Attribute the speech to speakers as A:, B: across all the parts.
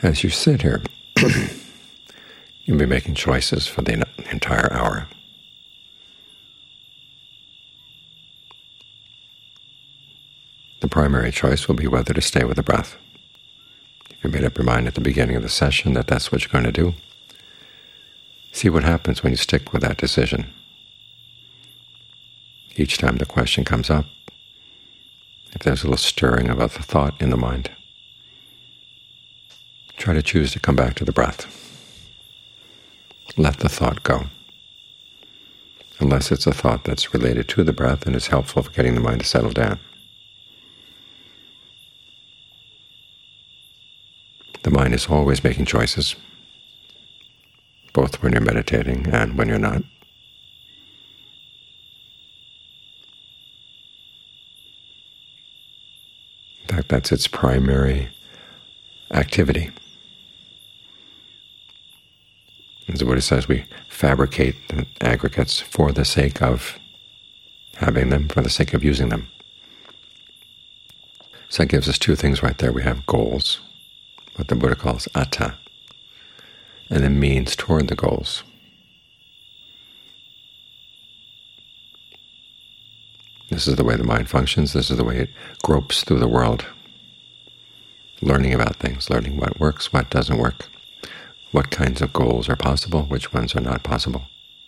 A: As you sit here, you'll be making choices for the entire hour. The primary choice will be whether to stay with the breath. If you made up your mind at the beginning of the session that that's what you're going to do, see what happens when you stick with that decision. Each time the question comes up, if there's a little stirring of a thought in the mind, try to choose to come back to the breath. Let the thought go, unless it's a thought that's related to the breath and is helpful for getting the mind to settle down. The mind is always making choices, both when you're meditating and when you're not. In fact, that's its primary activity. As the Buddha says, we fabricate the aggregates for the sake of having them, for the sake of using them. So that gives us two things right there. We have goals, what the Buddha calls atta, and then means toward the goals. This is the way the mind functions. This is the way it gropes through the world, learning about things, learning what works, what doesn't work, what kinds of goals are possible, which ones are not possible.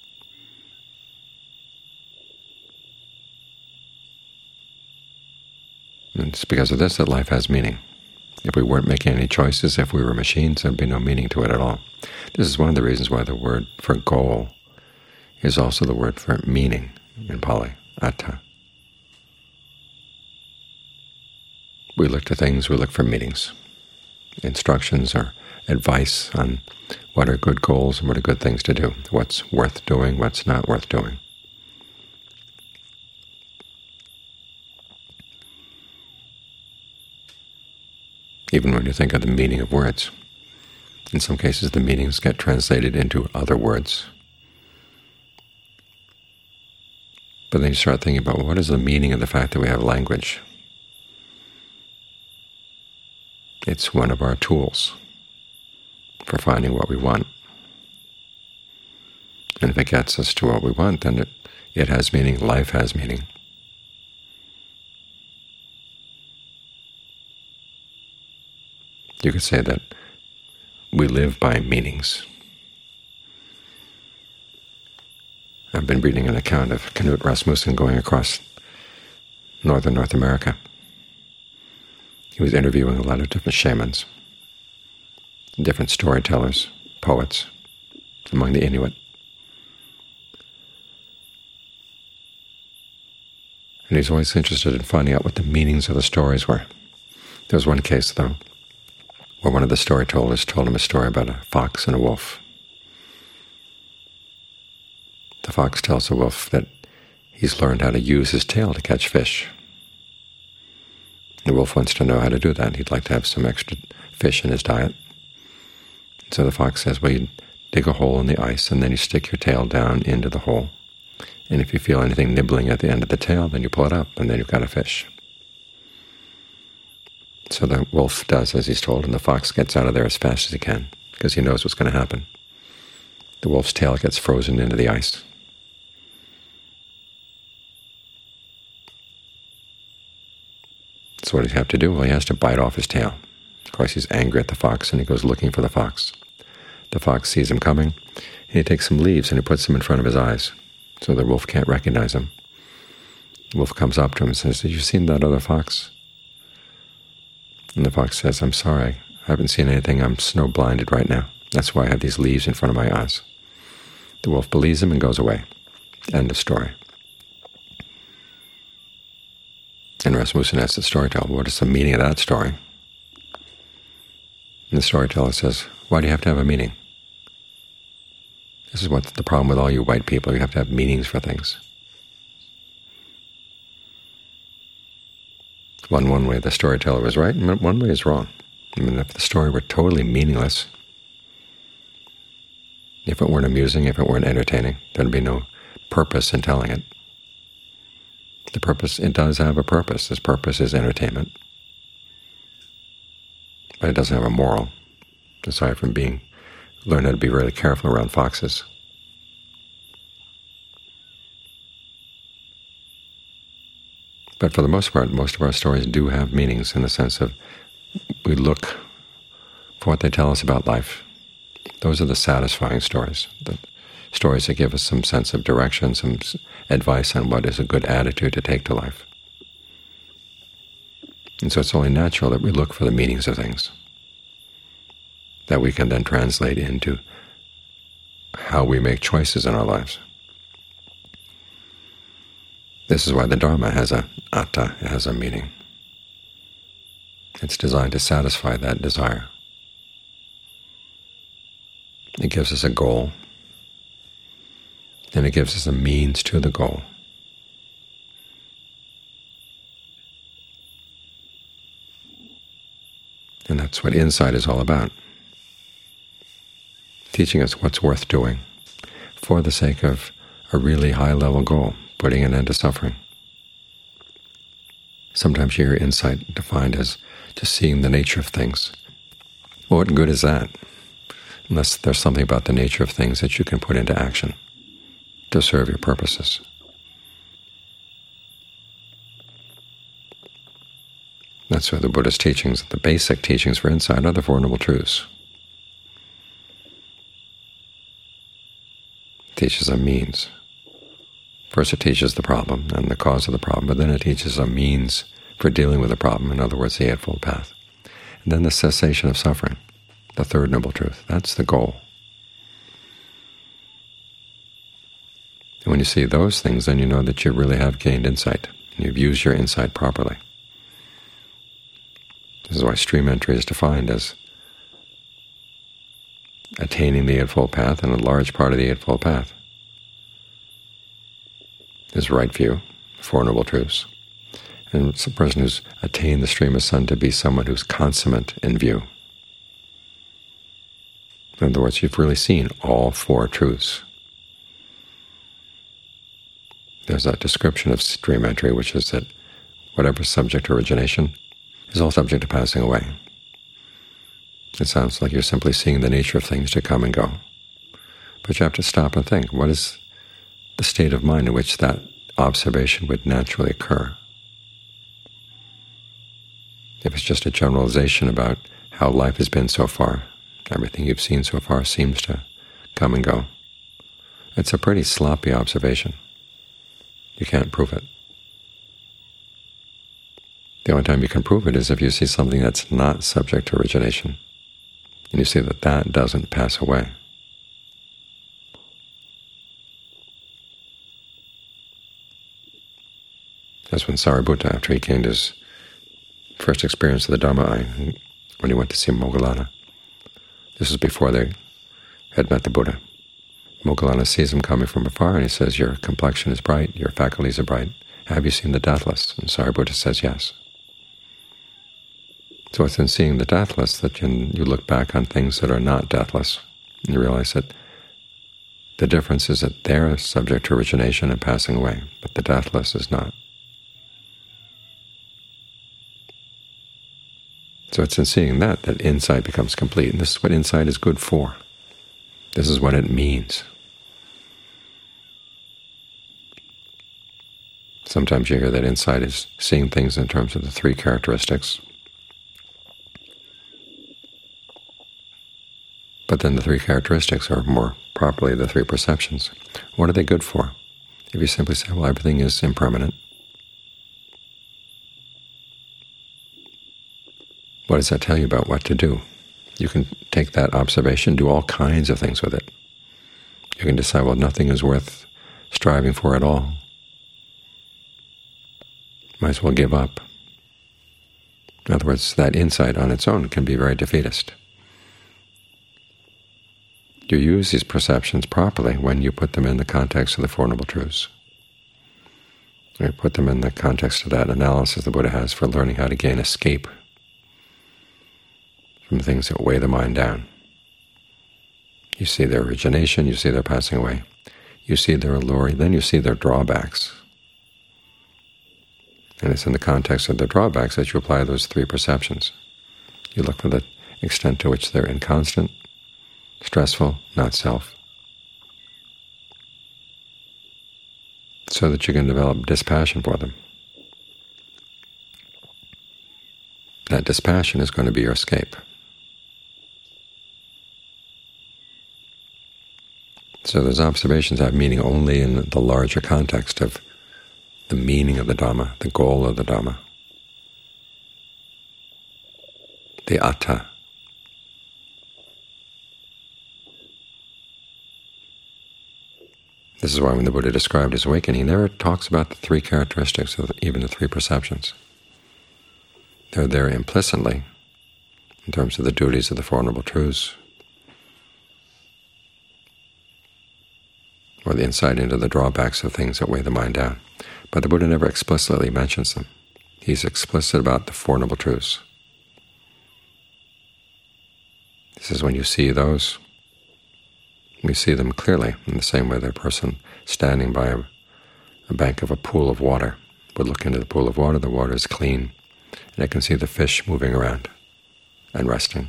A: And it's because of this that life has meaning. If we weren't making any choices, if we were machines, there would be no meaning to it at all. This is one of the reasons why the word for goal is also the word for meaning in Pali, atta. We look to things, we look for meanings, instructions or advice on what are good goals and what are good things to do, what's worth doing, what's not worth doing. Even when you think of the meaning of words, in some cases the meanings get translated into other words. But then you start thinking about, well, what is the meaning of the fact that we have language? It's one of our tools for finding what we want. And if it gets us to what we want, then it has meaning, life has meaning. You could say that we live by meanings. I've been reading an account of Knut Rasmussen going across northern North America. He was interviewing a lot of different shamans, different storytellers, poets, among the Inuit. And he's always interested in finding out what the meanings of the stories were. There was one case, though, where one of the storytellers told him a story about a fox and a wolf. The fox tells the wolf that he's learned how to use his tail to catch fish. The wolf wants to know how to do that. He'd like to have some extra fish in his diet. So the fox says, well, you dig a hole in the ice, and then you stick your tail down into the hole. And if you feel anything nibbling at the end of the tail, then you pull it up, and then you've got a fish. So the wolf does as he's told, and the fox gets out of there as fast as he can, because he knows what's going to happen. The wolf's tail gets frozen into the ice. So what does he have to do? Well, he has to bite off his tail. Of course, he's angry at the fox, and he goes looking for the fox. The fox sees him coming, and he takes some leaves and he puts them in front of his eyes, so the wolf can't recognize him. The wolf comes up to him and says, "Have you seen that other fox?" And the fox says, "I'm sorry, I haven't seen anything. I'm snow-blinded right now. That's why I have these leaves in front of my eyes." The wolf believes him and goes away. End of story. And Rasmussen asks the storyteller, what is the meaning of that story? And the storyteller says, why do you have to have a meaning? This is what's the problem with all you white people. You have to have meanings for things. One way the storyteller was right, and one way is wrong. I mean, if the story were totally meaningless, if it weren't amusing, if it weren't entertaining, there'd be no purpose in telling it. The purpose, it does have a purpose. This purpose is entertainment. But it doesn't have a moral. aside from learn how to be really careful around foxes. But for the most part, most of our stories do have meanings in the sense of we look for what they tell us about life. Those are the satisfying stories, the stories that give us some sense of direction, some advice on what is a good attitude to take to life. And so it's only natural that we look for the meanings of things that we can then translate into how we make choices in our lives. This is why the Dharma has a atta, it has a meaning. It's designed to satisfy that desire. It gives us a goal, and it gives us a means to the goal. And that's what insight is all about, teaching us what's worth doing for the sake of a really high-level goal, putting an end to suffering. Sometimes you hear insight defined as just seeing the nature of things. Well, what good is that, unless there's something about the nature of things that you can put into action to serve your purposes? That's why the Buddha's teachings, the basic teachings for insight, are the Four Noble Truths. It teaches a means. First it teaches the problem and the cause of the problem, but then it teaches a means for dealing with the problem, in other words, the Eightfold Path. And then the cessation of suffering, the Third Noble Truth. That's the goal. And when you see those things, then you know that you really have gained insight, and you've used your insight properly. This is why stream entry is defined as attaining the Eightfold Path, and a large part of the Eightfold Path is right view, Four Noble Truths. And it's a person who's attained the stream of sun to be someone who's consummate in view. In other words, you've really seen all four truths. There's a description of stream entry, which is that whatever subject to origination is all subject to passing away. It sounds like you're simply seeing the nature of things to come and go. But you have to stop and think, what is the state of mind in which that observation would naturally occur? If it's just a generalization about how life has been so far, everything you've seen so far seems to come and go, it's a pretty sloppy observation. You can't prove it. The only time you can prove it is if you see something that's not subject to origination, and you see that that doesn't pass away. That's when Sariputta, after he gained his first experience of the Dharma-eye, when he went to see Moggallana. This was before they had met the Buddha. Moggallana sees him coming from afar, and he says, "Your complexion is bright, your faculties are bright. Have you seen the deathless?" And Sariputta says, "Yes." So it's in seeing the deathless that you look back on things that are not deathless, and you realize that the difference is that they're subject to origination and passing away, but the deathless is not. So it's in seeing that insight becomes complete, and this is what insight is good for. This is what it means. Sometimes you hear that insight is seeing things in terms of the three characteristics. But then the three characteristics are more properly the three perceptions. What are they good for? If you simply say, well, everything is impermanent, what does that tell you about what to do? You can take that observation, do all kinds of things with it. You can decide, well, nothing is worth striving for at all. Might as well give up. In other words, that insight on its own can be very defeatist. You use these perceptions properly when you put them in the context of the Four Noble Truths. You put them in the context of that analysis the Buddha has for learning how to gain escape from things that weigh the mind down. You see their origination, you see their passing away, you see their allure, then you see their drawbacks. And it's in the context of the drawbacks that you apply those three perceptions. You look for the extent to which they're inconstant, stressful, not self, so that you can develop dispassion for them. That dispassion is going to be your escape. So those observations have meaning only in the larger context of the meaning of the Dhamma, the goal of the Dhamma, the Atta. This is why when the Buddha described his awakening, he never talks about the three characteristics of even the three perceptions. They're there implicitly in terms of the duties of the Four Noble Truths, or the insight into the drawbacks of things that weigh the mind down. But the Buddha never explicitly mentions them. He's explicit about the Four Noble Truths. He says when you see those, you see them clearly, in the same way that a person standing by a bank of a pool of water would look into the pool of water. The water is clean, and I can see the fish moving around and resting.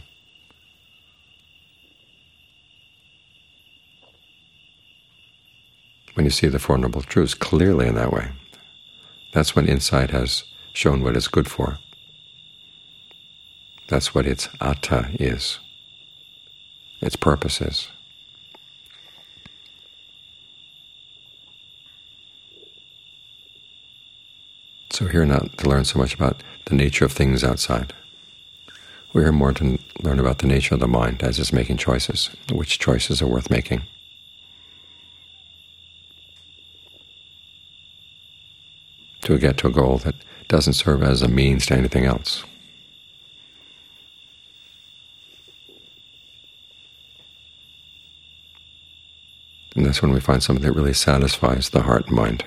A: When you see the Four Noble Truths clearly in that way, that's when insight has shown what it's good for. That's what its atta is, its purpose is. So we're here not to learn so much about the nature of things outside. We're here more to learn about the nature of the mind as it's making choices, which choices are worth making. To get to a goal that doesn't serve as a means to anything else. And that's when we find something that really satisfies the heart and mind.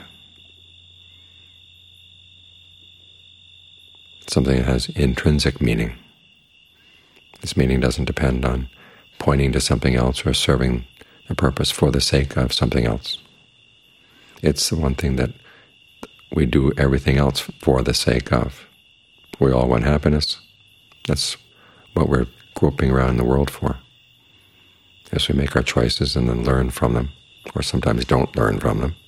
A: Something that has intrinsic meaning. This meaning doesn't depend on pointing to something else or serving a purpose for the sake of something else. It's the one thing that we do everything else for the sake of. We all want happiness. That's what we're groping around the world for, as we make our choices and then learn from them, or sometimes don't learn from them.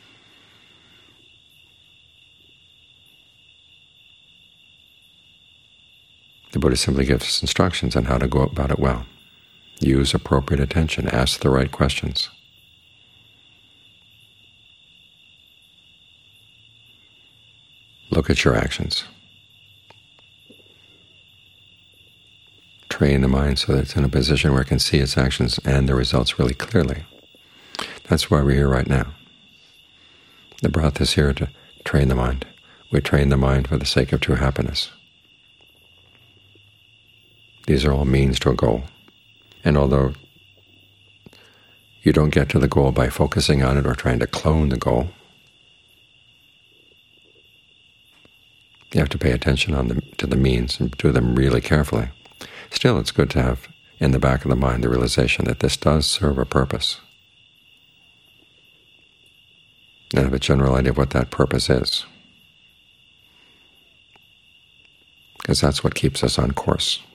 A: The Buddha simply gives us instructions on how to go about it well. Use appropriate attention. Ask the right questions. Look at your actions. Train the mind so that it's in a position where it can see its actions and the results really clearly. That's why we're here right now. The breath is here to train the mind. We train the mind for the sake of true happiness. These are all means to a goal. And although you don't get to the goal by focusing on it or trying to clone the goal, you have to pay attention to the means and do them really carefully. Still, it's good to have in the back of the mind the realization that this does serve a purpose, and have a general idea of what that purpose is, because that's what keeps us on course.